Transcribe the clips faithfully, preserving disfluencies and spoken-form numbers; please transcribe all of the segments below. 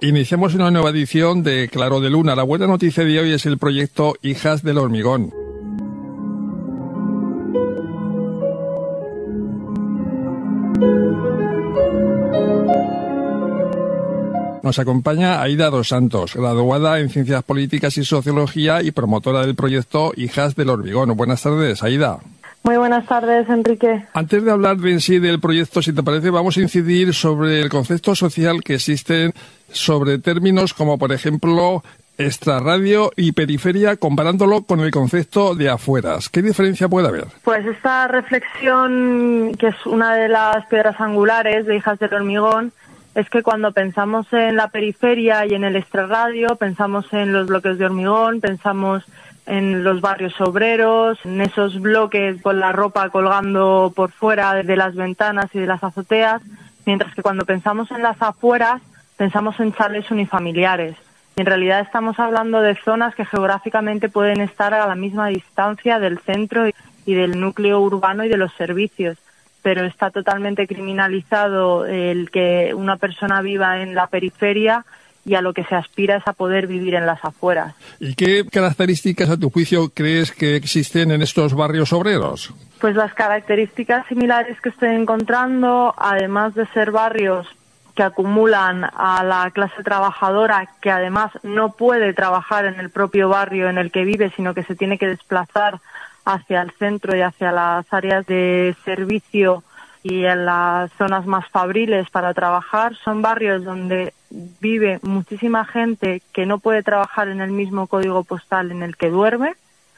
Iniciamos una nueva edición de Claro de Luna. La buena noticia de hoy es el proyecto Hijas del Hormigón. Nos acompaña Aida dos Santos, graduada en Ciencias Políticas y Sociología y promotora del proyecto Hijas del Hormigón. Buenas tardes, Aida. Muy buenas tardes, Enrique. Antes de hablar de en sí del proyecto, si te parece, vamos a incidir sobre el concepto social que existe sobre términos como, por ejemplo, extrarradio y periferia, comparándolo con el concepto de afueras. ¿Qué diferencia puede haber? Pues esta reflexión, que es una de las piedras angulares de Hijas del Hormigón, es que cuando pensamos en la periferia y en el extrarradio, pensamos en los bloques de hormigón, pensamos en los barrios obreros, en esos bloques con la ropa colgando por fuera de las ventanas y de las azoteas, mientras que cuando pensamos en las afueras, pensamos en chalés unifamiliares. Y en realidad estamos hablando de zonas que geográficamente pueden estar a la misma distancia del centro y del núcleo urbano y de los servicios, pero está totalmente criminalizado el que una persona viva en la periferia, y a lo que se aspira es a poder vivir en las afueras. ¿Y qué características, a tu juicio, crees que existen en estos barrios obreros? Pues las características similares que estoy encontrando, además de ser barrios que acumulan a la clase trabajadora, que además no puede trabajar en el propio barrio en el que vive, sino que se tiene que desplazar hacia el centro y hacia las áreas de servicio y en las zonas más fabriles para trabajar. Son barrios donde vive muchísima gente que no puede trabajar en el mismo código postal en el que duerme,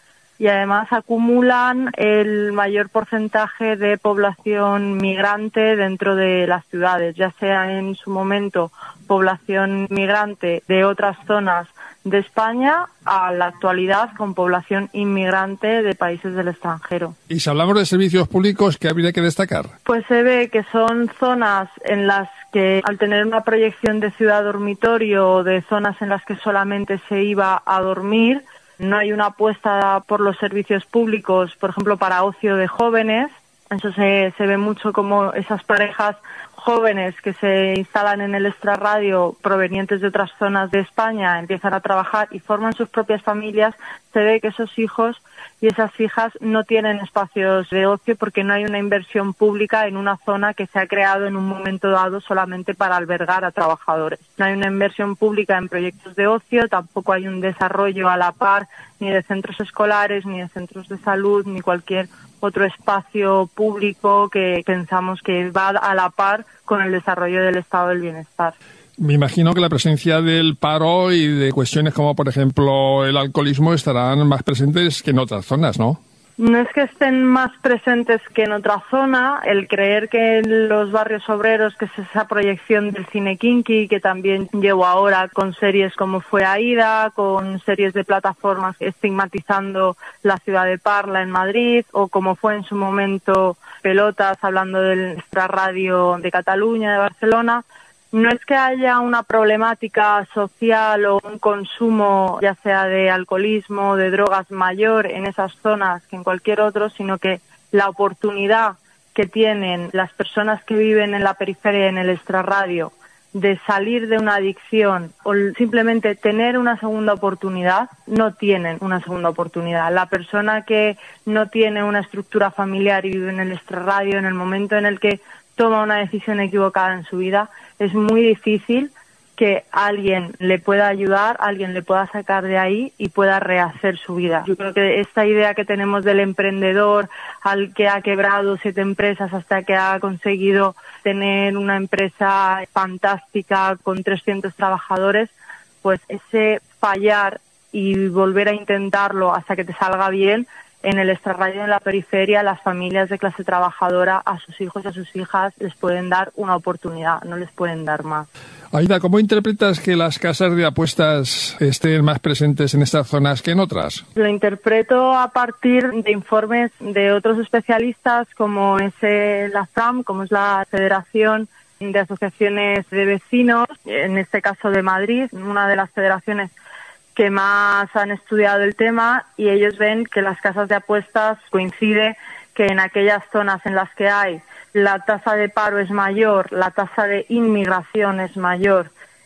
y además acumulan el mayor porcentaje de población migrante dentro de las ciudades, ya sea en su momento población migrante de otras zonas de España, a la actualidad con población inmigrante de países del extranjero. Y si hablamos de servicios públicos, ¿qué habría que destacar? Pues se ve que son zonas en las que, al tener una proyección de ciudad dormitorio o de zonas en las que solamente se iba a dormir, no hay una apuesta por los servicios públicos, por ejemplo, para ocio de jóvenes. Eso se, se ve mucho como esas parejas jóvenes que se instalan en el extrarradio provenientes de otras zonas de España, empiezan a trabajar y forman sus propias familias. Se ve que esos hijos y esas hijas no tienen espacios de ocio porque no hay una inversión pública en una zona que se ha creado en un momento dado solamente para albergar a trabajadores. No hay una inversión pública en proyectos de ocio, tampoco hay un desarrollo a la par ni de centros escolares, ni de centros de salud, ni cualquier otro espacio público que pensamos que va a la par con el desarrollo del estado del bienestar. Me imagino que la presencia del paro y de cuestiones como, por ejemplo, el alcoholismo estarán más presentes que en otras zonas, ¿no? No es que estén más presentes que en otra zona. El creer que en los barrios obreros, que es esa proyección del cine kinky, que también llevo ahora con series como fue Aida, con series de plataformas estigmatizando la ciudad de Parla en Madrid, o como fue en su momento Pelotas, hablando del extrarradio de Cataluña, de Barcelona. No es que haya una problemática social o un consumo, ya sea de alcoholismo o de drogas, mayor en esas zonas que en cualquier otro, sino que la oportunidad que tienen las personas que viven en la periferia, en el extrarradio, de salir de una adicción o simplemente tener una segunda oportunidad, no tienen una segunda oportunidad. La persona que no tiene una estructura familiar y vive en el extrarradio, en el momento en el que toma una decisión equivocada en su vida, es muy difícil que alguien le pueda ayudar, alguien le pueda sacar de ahí y pueda rehacer su vida. Yo creo que esta idea que tenemos del emprendedor, al que ha quebrado siete empresas hasta que ha conseguido tener una empresa fantástica con trescientos trabajadores, pues ese fallar y volver a intentarlo hasta que te salga bien, en el extrarradio, en la periferia, las familias de clase trabajadora a sus hijos y a sus hijas les pueden dar una oportunidad, no les pueden dar más. Aida, ¿cómo interpretas que las casas de apuestas estén más presentes en estas zonas que en otras? Lo interpreto a partir de informes de otros especialistas, como es la FRAM, como es la Federación de Asociaciones de Vecinos, en este caso de Madrid, una de las federaciones que más han estudiado el tema, y ellos ven que las casas de apuestas coincide que en aquellas zonas en las que hay la tasa de paro es mayor, la tasa de inmigración es mayor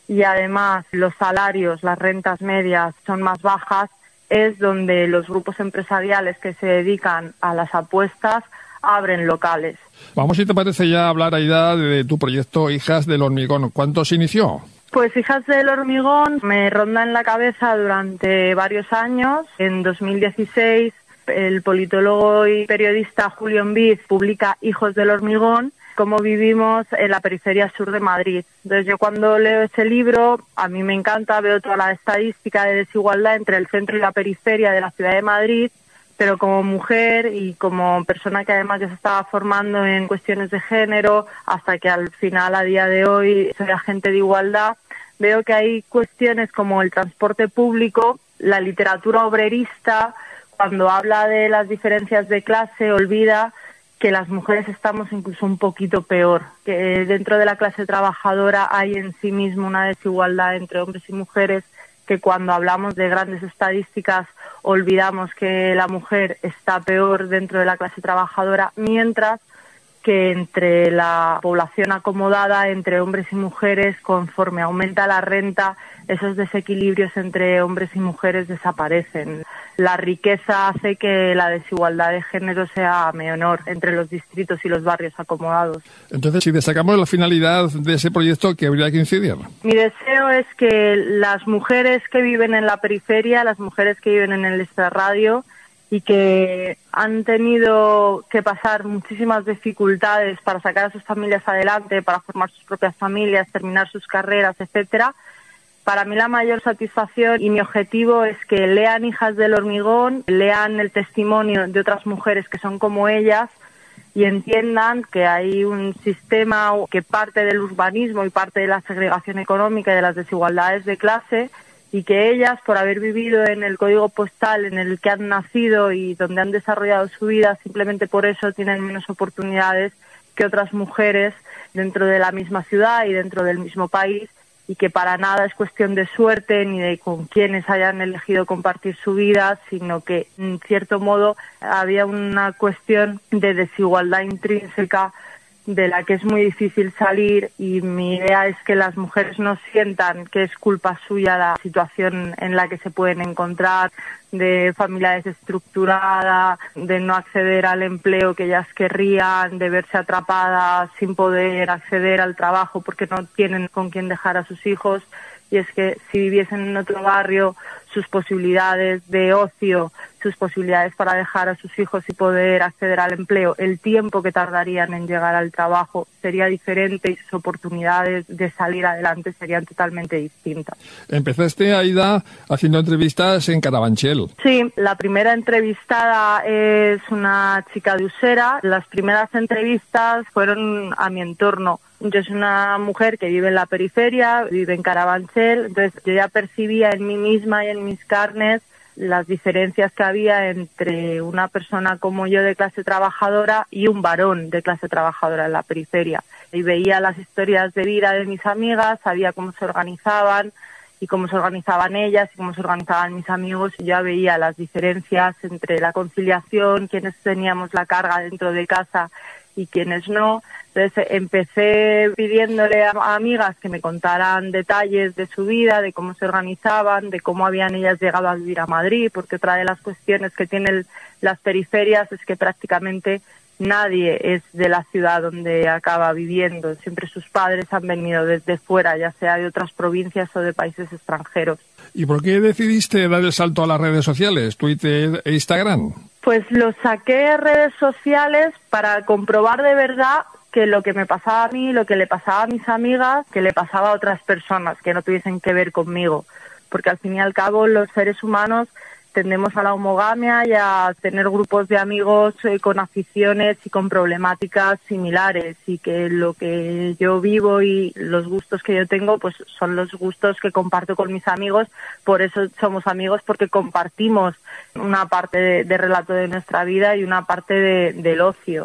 y además los salarios, las rentas medias son más bajas, es donde los grupos empresariales que se dedican a las apuestas abren locales. Vamos, si te parece, ya hablar, Aida, de tu proyecto Hijas del Hormigón. ¿Cuándo se inició? Pues Hijas del Hormigón me ronda en la cabeza durante varios años. En dos mil dieciséis, el politólogo y periodista Julio Enviz publica Hijos del Hormigón, cómo vivimos en la periferia sur de Madrid. Entonces yo cuando leo ese libro, a mí me encanta, veo toda la estadística de desigualdad entre el centro y la periferia de la ciudad de Madrid, pero como mujer y como persona que además ya se estaba formando en cuestiones de género, hasta que al final, a día de hoy, soy agente de igualdad, veo que hay cuestiones como el transporte público, la literatura obrerista, cuando habla de las diferencias de clase, olvida que las mujeres estamos incluso un poquito peor, que dentro de la clase trabajadora hay en sí mismo una desigualdad entre hombres y mujeres, que cuando hablamos de grandes estadísticas olvidamos que la mujer está peor dentro de la clase trabajadora, mientras que entre la población acomodada, entre hombres y mujeres, conforme aumenta la renta, esos desequilibrios entre hombres y mujeres desaparecen. La riqueza hace que la desigualdad de género sea menor entre los distritos y los barrios acomodados. Entonces, si destacamos la finalidad de ese proyecto, ¿qué habría que incidir? Mi deseo es que las mujeres que viven en la periferia, las mujeres que viven en el extrarradio, y que han tenido que pasar muchísimas dificultades para sacar a sus familias adelante, para formar sus propias familias, terminar sus carreras, etcétera. Para mí la mayor satisfacción y mi objetivo es que lean Hijas del Hormigón, lean el testimonio de otras mujeres que son como ellas y entiendan que hay un sistema que parte del urbanismo y parte de la segregación económica y de las desigualdades de clase, y que ellas, por haber vivido en el código postal en el que han nacido y donde han desarrollado su vida, simplemente por eso tienen menos oportunidades que otras mujeres dentro de la misma ciudad y dentro del mismo país, y que para nada es cuestión de suerte ni de con quienes hayan elegido compartir su vida, sino que, en cierto modo, había una cuestión de desigualdad intrínseca de la que es muy difícil salir, y mi idea es que las mujeres no sientan que es culpa suya la situación en la que se pueden encontrar, de familia desestructurada, de no acceder al empleo que ellas querrían, de verse atrapadas sin poder acceder al trabajo porque no tienen con quién dejar a sus hijos. Y es que si viviesen en otro barrio, sus posibilidades de ocio, sus posibilidades para dejar a sus hijos y poder acceder al empleo, el tiempo que tardarían en llegar al trabajo sería diferente y sus oportunidades de salir adelante serían totalmente distintas. Empezaste, Aida, haciendo entrevistas en Carabanchel. Sí, la primera entrevistada es una chica de Usera. Las primeras entrevistas fueron a mi entorno. Yo soy una mujer que vive en la periferia, vive en Carabanchel, entonces yo ya percibía en mí misma y en mis carnes las diferencias que había entre una persona como yo de clase trabajadora y un varón de clase trabajadora en la periferia. Y veía las historias de vida de mis amigas, sabía cómo se organizaban y cómo se organizaban ellas y cómo se organizaban mis amigos, y ya veía las diferencias entre la conciliación, quienes teníamos la carga dentro de casa y quienes no. Entonces empecé pidiéndole a amigas que me contaran detalles de su vida, de cómo se organizaban, de cómo habían ellas llegado a vivir a Madrid, porque otra de las cuestiones que tienen las periferias es que prácticamente nadie es de la ciudad donde acaba viviendo. Siempre sus padres han venido desde fuera, ya sea de otras provincias o de países extranjeros. ¿Y por qué decidiste dar el salto a las redes sociales, Twitter e Instagram? Pues lo saqué a redes sociales para comprobar de verdad que lo que me pasaba a mí, lo que le pasaba a mis amigas, que le pasaba a otras personas que no tuviesen que ver conmigo. Porque al fin y al cabo los seres humanos tendemos a la homogamia y a tener grupos de amigos eh, con aficiones y con problemáticas similares, y que lo que yo vivo y los gustos que yo tengo pues son los gustos que comparto con mis amigos. Por eso somos amigos, porque compartimos una parte de, de relato de nuestra vida y una parte de, del ocio.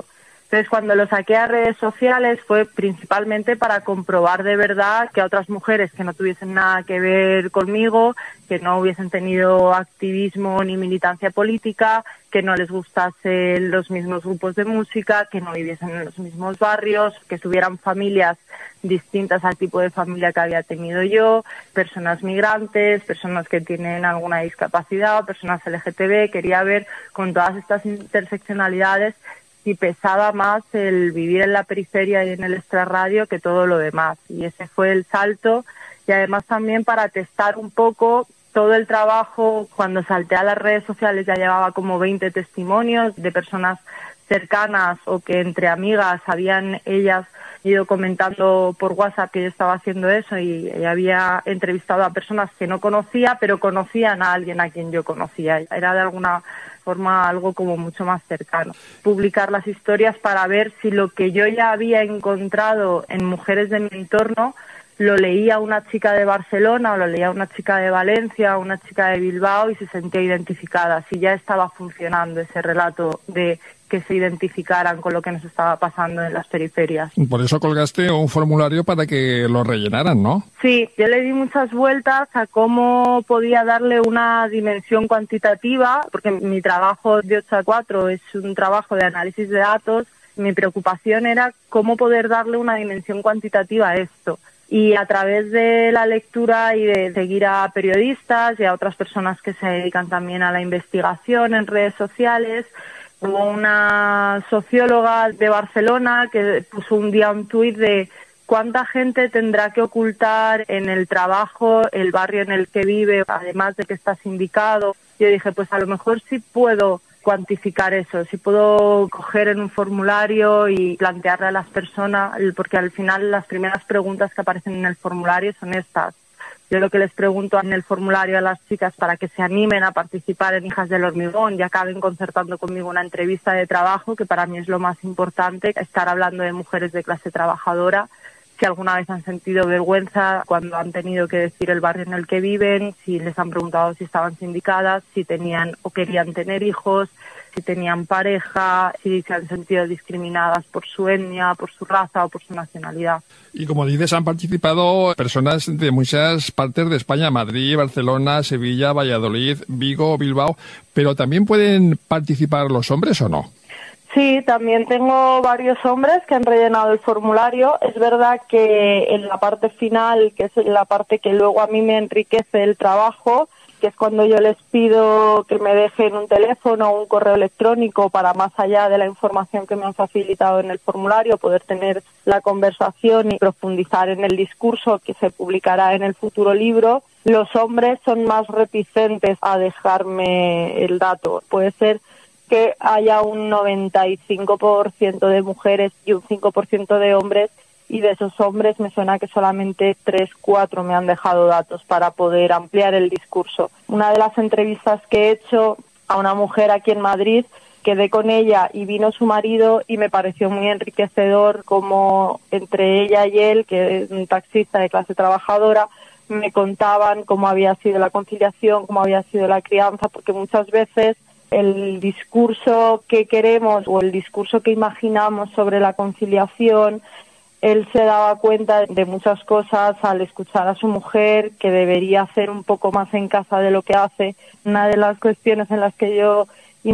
Entonces, cuando lo saqué a redes sociales fue principalmente para comprobar de verdad que a otras mujeres que no tuviesen nada que ver conmigo, que no hubiesen tenido activismo ni militancia política, que no les gustasen los mismos grupos de música, que no viviesen en los mismos barrios, que tuvieran familias distintas al tipo de familia que había tenido yo, personas migrantes, personas que tienen alguna discapacidad, personas L G T B. Quería ver con todas estas interseccionalidades si pesaba más el vivir en la periferia y en el extrarradio que todo lo demás. Y ese fue el salto. Y además también para testar un poco todo el trabajo. Cuando salté a las redes sociales ya llevaba como veinte testimonios de personas cercanas o que entre amigas habían ellas ido comentando por WhatsApp que yo estaba haciendo eso, y, y había entrevistado a personas que no conocía, pero conocían a alguien a quien yo conocía. Era de alguna forma algo como mucho más cercano. Publicar las historias para ver si lo que yo ya había encontrado en mujeres de mi entorno lo leía una chica de Barcelona o lo leía una chica de Valencia o una chica de Bilbao y se sentía identificada, si ya estaba funcionando ese relato de que se identificaran con lo que nos estaba pasando en las periferias. Por eso colgaste un formulario para que lo rellenaran, ¿no? Sí, yo le di muchas vueltas a cómo podía darle una dimensión cuantitativa, porque mi trabajo de ocho a cuatro es un trabajo de análisis de datos. Mi preocupación era cómo poder darle una dimensión cuantitativa a esto. Y a través de la lectura y de seguir a periodistas y a otras personas que se dedican también a la investigación en redes sociales, hubo una socióloga de Barcelona que puso un día un tuit de cuánta gente tendrá que ocultar en el trabajo el barrio en el que vive, además de que está sindicado. Yo dije, pues a lo mejor sí puedo cuantificar eso, si puedo coger en un formulario y plantearle a las personas, porque al final las primeras preguntas que aparecen en el formulario son estas. Yo lo que les pregunto en el formulario a las chicas para que se animen a participar en Hijas del Hormigón y acaben concertando conmigo una entrevista de trabajo, que para mí es lo más importante, estar hablando de mujeres de clase trabajadora, si alguna vez han sentido vergüenza cuando han tenido que decir el barrio en el que viven, si les han preguntado si estaban sindicadas, si tenían o querían tener hijos, si tenían pareja, si se han sentido discriminadas por su etnia, por su raza o por su nacionalidad. Y como dices, han participado personas de muchas partes de España, Madrid, Barcelona, Sevilla, Valladolid, Vigo, Bilbao, pero ¿también pueden participar los hombres o no? Sí, también tengo varios hombres que han rellenado el formulario. Es verdad que en la parte final, que es la parte que luego a mí me enriquece el trabajo, que es cuando yo les pido que me dejen un teléfono o un correo electrónico para, más allá de la información que me han facilitado en el formulario, poder tener la conversación y profundizar en el discurso que se publicará en el futuro libro. Los hombres son más reticentes a dejarme el dato. Puede ser que haya un noventa y cinco por ciento de mujeres y un cinco por ciento de hombres, y de esos hombres me suena que solamente tres, cuatro me han dejado datos para poder ampliar el discurso. Una de las entrevistas que he hecho a una mujer aquí en Madrid, quedé con ella y vino su marido y me pareció muy enriquecedor como entre ella y él, que es un taxista de clase trabajadora, me contaban cómo había sido la conciliación, cómo había sido la crianza, porque muchas veces el discurso que queremos o el discurso que imaginamos sobre la conciliación, él se daba cuenta de muchas cosas al escuchar a su mujer, que debería hacer un poco más en casa de lo que hace. Una de las cuestiones en las que yo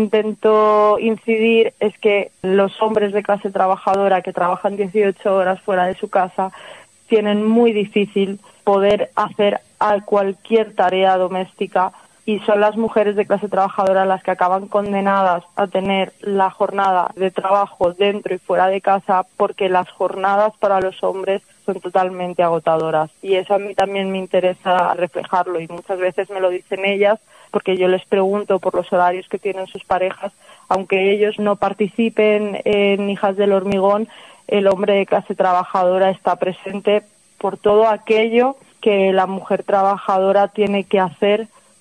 intento incidir es que los hombres de clase trabajadora que trabajan dieciocho horas fuera de su casa tienen muy difícil poder hacer a cualquier tarea doméstica, y son las mujeres de clase trabajadora las que acaban condenadas a tener la jornada de trabajo dentro y fuera de casa, porque las jornadas para los hombres son totalmente agotadoras. Y eso a mí también me interesa reflejarlo, y muchas veces me lo dicen ellas, porque yo les pregunto por los horarios que tienen sus parejas. Aunque ellos no participen en Hijas del Hormigón, el hombre de clase trabajadora está presente por todo aquello que la mujer trabajadora tiene que hacer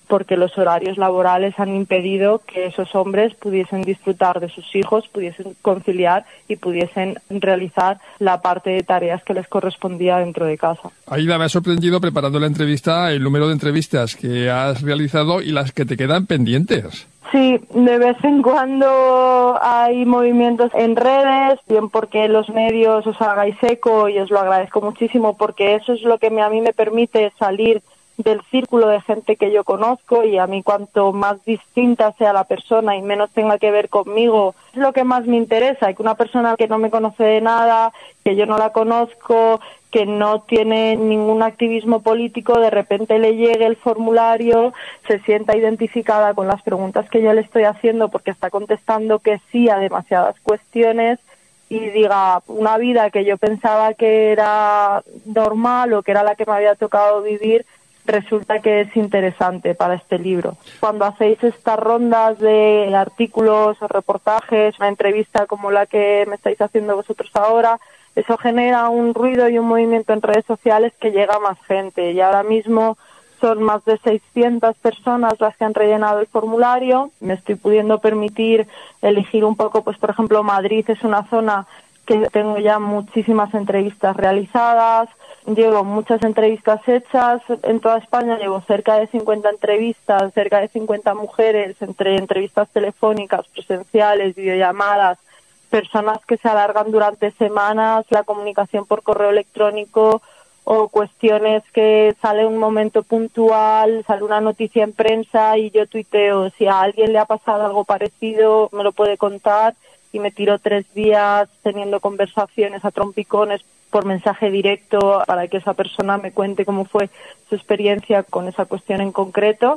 porque los horarios laborales han impedido que esos hombres pudiesen disfrutar de sus hijos, pudiesen conciliar y pudiesen realizar la parte de tareas que les correspondía dentro de casa. Aida, me ha sorprendido preparando la entrevista el número de entrevistas que has realizado y las que te quedan pendientes. Sí, de vez en cuando hay movimientos en redes, bien porque los medios os hagáis eco y os lo agradezco muchísimo porque eso es lo que me, a mí me permite salir del círculo de gente que yo conozco, y a mí cuanto más distinta sea la persona y menos tenga que ver conmigo, es lo que más me interesa, que una persona que no me conoce de nada, que yo no la conozco, que no tiene ningún activismo político, de repente le llegue el formulario, se sienta identificada con las preguntas que yo le estoy haciendo porque está contestando que sí a demasiadas cuestiones, y diga, una vida que yo pensaba que era normal o que era la que me había tocado vivir, resulta que es interesante para este libro. Cuando hacéis estas rondas de artículos o reportajes, una entrevista como la que me estáis haciendo vosotros ahora, eso genera un ruido y un movimiento en redes sociales que llega a más gente, y ahora mismo son más de seiscientas personas las que han rellenado el formulario. Me estoy pudiendo permitir elegir un poco, pues por ejemplo, Madrid es una zona que tengo ya muchísimas entrevistas realizadas, llevo muchas entrevistas hechas en toda España, llevo cerca de cincuenta entrevistas, cerca de cincuenta mujeres, entre entrevistas telefónicas, presenciales, videollamadas, personas que se alargan durante semanas, la comunicación por correo electrónico o cuestiones que sale un momento puntual, sale una noticia en prensa y yo tuiteo, si a alguien le ha pasado algo parecido me lo puede contar, y me tiro tres días teniendo conversaciones a trompicones por mensaje directo para que esa persona me cuente cómo fue su experiencia con esa cuestión en concreto.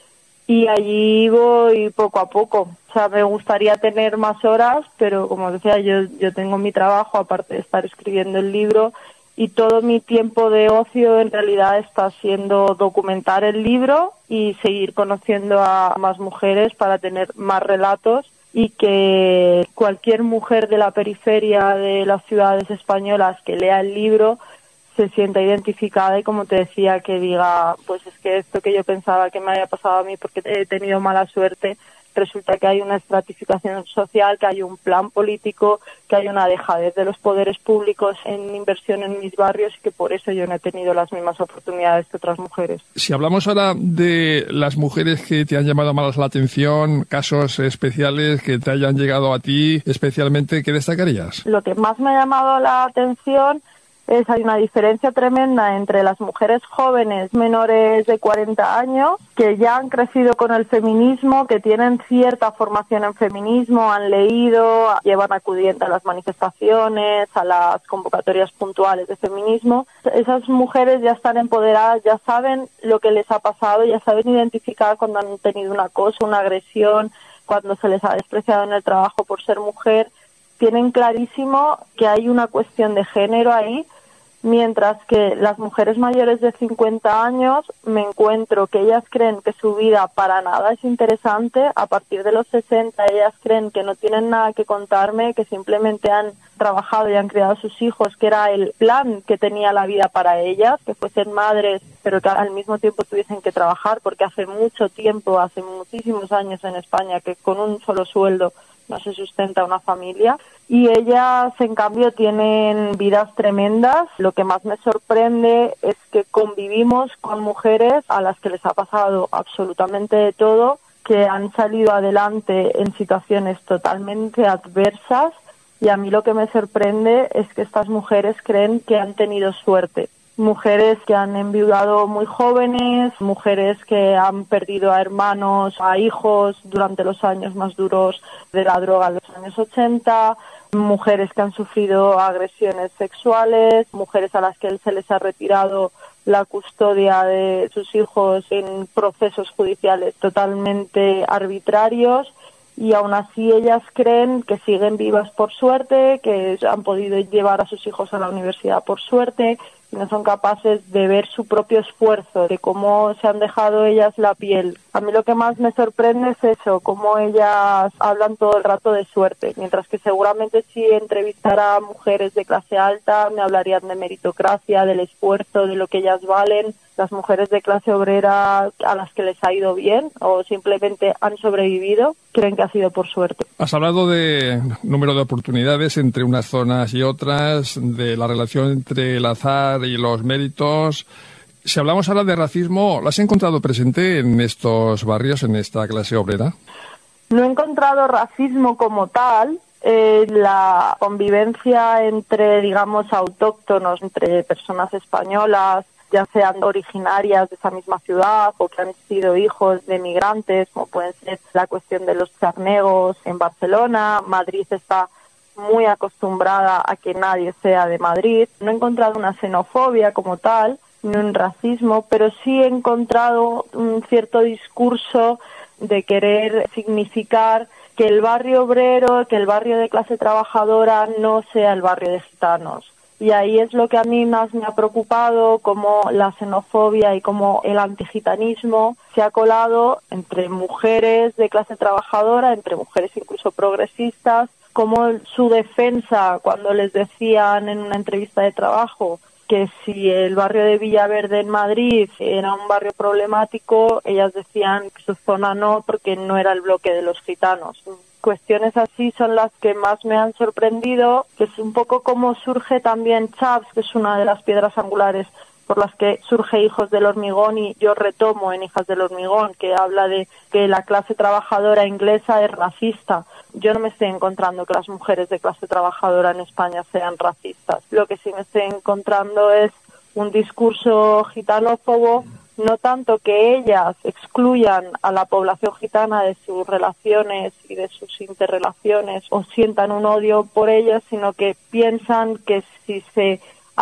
Y allí voy poco a poco. O sea, me gustaría tener más horas, pero como decía, yo, yo tengo mi trabajo, aparte de estar escribiendo el libro, y todo mi tiempo de ocio en realidad está siendo documentar el libro y seguir conociendo a más mujeres para tener más relatos, y que cualquier mujer de la periferia de las ciudades españolas que lea el libro se sienta identificada y, como te decía, que diga, pues es que esto que yo pensaba que me había pasado a mí porque he tenido mala suerte, resulta que hay una estratificación social, que hay un plan político, que hay una dejadez de los poderes públicos en inversión en mis barrios, y que por eso yo no he tenido las mismas oportunidades que otras mujeres. Si hablamos ahora de las mujeres que te han llamado más la atención, casos especiales que te hayan llegado a ti especialmente, ¿qué destacarías? Lo que más me ha llamado la atención es hay una diferencia tremenda entre las mujeres jóvenes menores de cuarenta años que ya han crecido con el feminismo, que tienen cierta formación en feminismo, han leído, llevan acudiendo a las manifestaciones, a las convocatorias puntuales de feminismo. Esas mujeres ya están empoderadas, ya saben lo que les ha pasado, ya saben identificar cuando han tenido un acoso, una agresión, cuando se les ha despreciado en el trabajo por ser mujer. Tienen clarísimo que hay una cuestión de género ahí, mientras que las mujeres mayores de cincuenta años me encuentro que ellas creen que su vida para nada es interesante. A partir de los sesenta ellas creen que no tienen nada que contarme, que simplemente han trabajado y han criado a sus hijos, que era el plan que tenía la vida para ellas, que fuesen madres, pero que al mismo tiempo tuviesen que trabajar, porque hace mucho tiempo, hace muchísimos años en España, que con un solo sueldo no se sustenta una familia. Y ellas, en cambio, tienen vidas tremendas. Lo que más me sorprende es que convivimos con mujeres a las que les ha pasado absolutamente de todo, que han salido adelante en situaciones totalmente adversas, y a mí lo que me sorprende es que estas mujeres creen que han tenido suerte. Mujeres que han enviudado muy jóvenes, mujeres que han perdido a hermanos, a hijos durante los años más duros de la droga en los años ochenta, mujeres que han sufrido agresiones sexuales, mujeres a las que se les ha retirado la custodia de sus hijos en procesos judiciales totalmente arbitrarios, y aún así ellas creen que siguen vivas por suerte, que han podido llevar a sus hijos a la universidad por suerte, y no son capaces de ver su propio esfuerzo, de cómo se han dejado ellas la piel A mí lo que más me sorprende es eso, cómo ellas hablan todo el rato de suerte, mientras que seguramente si entrevistara a mujeres de clase alta me hablarían de meritocracia, del esfuerzo, de lo que ellas valen. Las mujeres de clase obrera a las que les ha ido bien o simplemente han sobrevivido, creen que ha sido por suerte. Has hablado de número de oportunidades entre unas zonas y otras, de la relación entre el azar y los méritos. Si hablamos ahora de racismo, ¿lo has encontrado presente en estos barrios, en esta clase obrera? No he encontrado racismo como tal. Eh, la convivencia entre, digamos, autóctonos, entre personas españolas, ya sean originarias de esa misma ciudad o que han sido hijos de migrantes, como pueden ser la cuestión de los charnegos en Barcelona. Madrid está muy acostumbrada a que nadie sea de Madrid. No he encontrado una xenofobia como tal, ni un racismo, pero sí he encontrado un cierto discurso de querer significar que el barrio obrero, que el barrio de clase trabajadora no sea el barrio de gitanos. Y ahí es lo que a mí más me ha preocupado, cómo la xenofobia y cómo el antigitanismo se ha colado entre mujeres de clase trabajadora, entre mujeres incluso progresistas, como su defensa cuando les decían en una entrevista de trabajo que si el barrio de Villaverde en Madrid era un barrio problemático, ellas decían que su zona no, porque no era el bloque de los gitanos. Cuestiones así son las que más me han sorprendido, que es un poco como surge también Chaps, que es una de las piedras angulares por las que surge Hijos del Hormigón, y yo retomo en Hijas del Hormigón, que habla de que la clase trabajadora inglesa es racista. Yo no me estoy encontrando que las mujeres de clase trabajadora en España sean racistas. Lo que sí me estoy encontrando es un discurso gitanófobo, no tanto que ellas excluyan a la población gitana de sus relaciones y de sus interrelaciones o sientan un odio por ellas, sino que piensan que si se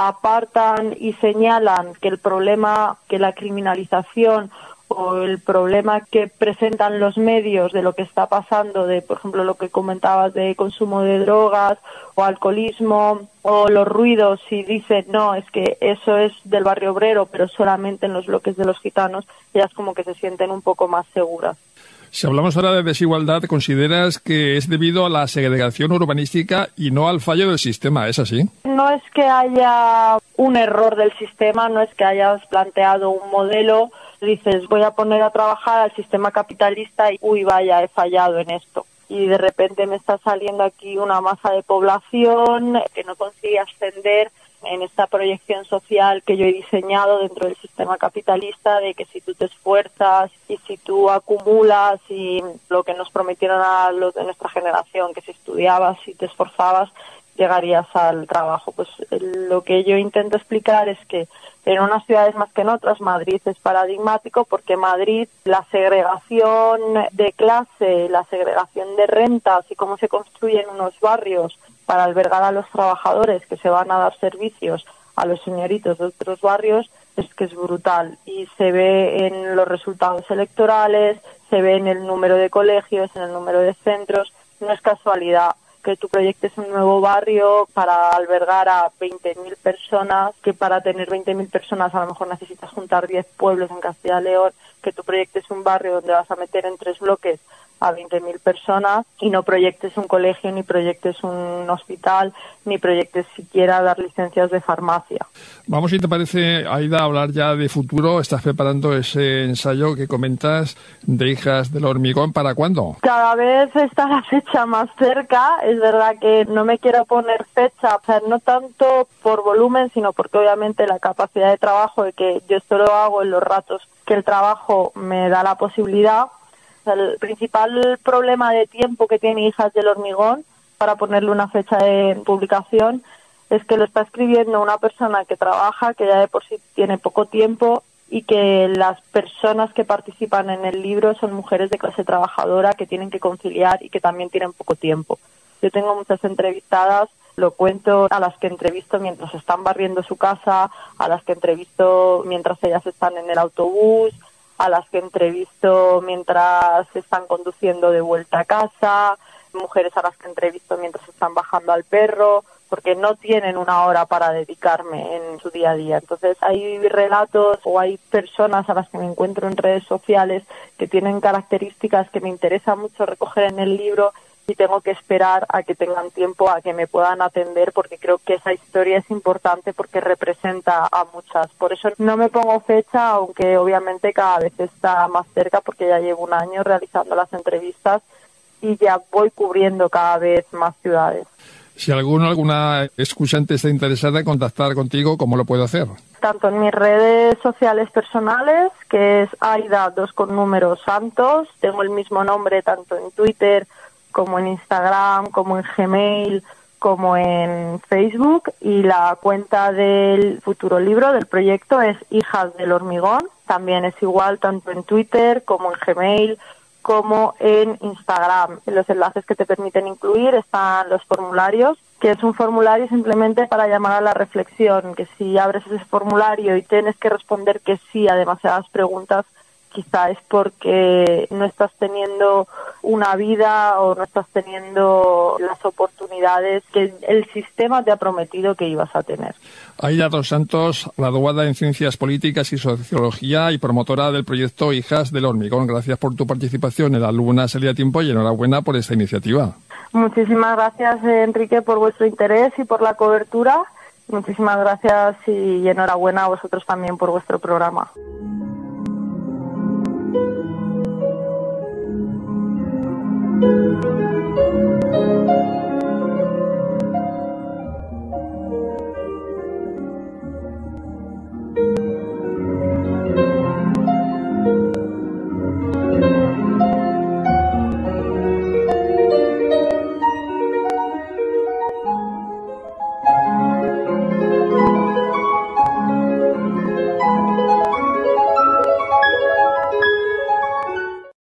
apartan y señalan que el problema, que la criminalización o el problema que presentan los medios de lo que está pasando, de por ejemplo lo que comentabas de consumo de drogas o alcoholismo o los ruidos, y dicen no, es que eso es del barrio obrero pero solamente en los bloques de los gitanos, ellas como que se sienten un poco más seguras. Si hablamos ahora de desigualdad, ¿consideras que es debido a la segregación urbanística y no al fallo del sistema? ¿Es así? No es que haya un error del sistema, no es que hayas planteado un modelo, dices voy a poner a trabajar al sistema capitalista y uy, vaya, he fallado en esto. Y de repente me está saliendo aquí una masa de población que no consigue ascender en esta proyección social que yo he diseñado dentro del sistema capitalista, de que si tú te esfuerzas y si tú acumulas, y lo que nos prometieron a los de nuestra generación, que si estudiabas y te esforzabas llegarías al trabajo. Pues lo que yo intento explicar es que en unas ciudades más que en otras, Madrid es paradigmático, porque Madrid, la segregación de clase, la segregación de rentas y cómo se construyen unos barrios para albergar a los trabajadores que se van a dar servicios a los señoritos de otros barrios, es que es brutal, y se ve en los resultados electorales, se ve en el número de colegios, en el número de centros. No es casualidad que tú proyectes un nuevo barrio para albergar a veinte mil personas, que para tener veinte mil personas a lo mejor necesitas juntar diez pueblos en Castilla y León, que tú proyectes un barrio donde vas a meter en tres bloques a veinte mil personas y no proyectes un colegio, ni proyectes un hospital, ni proyectes siquiera dar licencias de farmacia. Vamos, si te parece, Aida, a hablar ya de futuro. ¿Estás preparando ese ensayo que comentas de Hijas del Hormigón? ¿Para cuándo? Cada vez está la fecha más cerca. Es verdad que no me quiero poner fecha, o sea, no tanto por volumen, sino porque obviamente la capacidad de trabajo, de que yo esto lo hago en los ratos que el trabajo me da la posibilidad. El principal problema de tiempo que tiene Hijas del Hormigón, para ponerle una fecha de publicación, es que lo está escribiendo una persona que trabaja, que ya de por sí tiene poco tiempo, y que las personas que participan en el libro son mujeres de clase trabajadora que tienen que conciliar y que también tienen poco tiempo. Yo tengo muchas entrevistadas, lo cuento, a las que entrevisto mientras están barriendo su casa, a las que entrevisto mientras ellas están en el autobús, a las que entrevisto mientras se están conduciendo de vuelta a casa, mujeres a las que entrevisto mientras están bajando al perro. porque no tienen una hora para dedicarme en su día a día. Entonces hay relatos o hay personas a las que me encuentro en redes sociales que tienen características que me interesa mucho recoger en el libro y tengo que esperar a que tengan tiempo, a que me puedan atender, porque creo que esa historia es importante porque representa a muchas. Por eso no me pongo fecha, aunque obviamente cada vez está más cerca, porque ya llevo un año realizando las entrevistas y ya voy cubriendo cada vez más ciudades. Si alguno, alguna escuchante está interesada en contactar contigo, ¿cómo lo puede hacer? Tanto en mis redes sociales personales, que es Aida dos con números Santos, tengo el mismo nombre tanto en Twitter como en Instagram, como en Gmail, como en Facebook, y la cuenta del futuro libro del proyecto es Hijas del Hormigón, también es igual tanto en Twitter como en Gmail, como en Instagram. En los enlaces que te permiten incluir están los formularios, que es un formulario simplemente para llamar a la reflexión, que si abres ese formulario y tienes que responder que sí a demasiadas preguntas, quizá es porque no estás teniendo una vida o no estás teniendo las oportunidades que el sistema te ha prometido que ibas a tener. Aida dos Santos, graduada en Ciencias Políticas y Sociología y promotora del proyecto Hijas del Hormigón. Gracias por tu participación en la Luna Serie a Tiempo y enhorabuena por esta iniciativa. Muchísimas gracias, Enrique, por vuestro interés y por la cobertura. Muchísimas gracias y enhorabuena a vosotros también por vuestro programa. Thank you.